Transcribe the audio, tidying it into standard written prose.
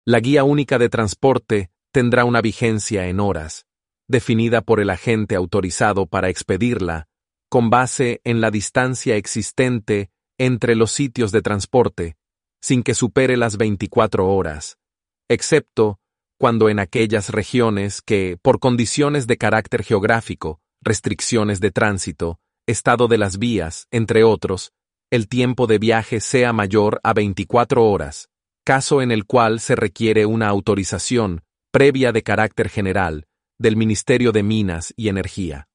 La Guía Única de Transporte tendrá una vigencia en horas, definida por el agente autorizado para expedirla, con base en la distancia existente entre los sitios de transporte, sin que supere las 24 horas, excepto cuando en aquellas regiones que, por condiciones de carácter geográfico, restricciones de tránsito, estado de las vías, entre otros, el tiempo de viaje sea mayor a 24 horas, caso en el cual se requiere una autorización previa de carácter general del Ministerio de Minas y Energía.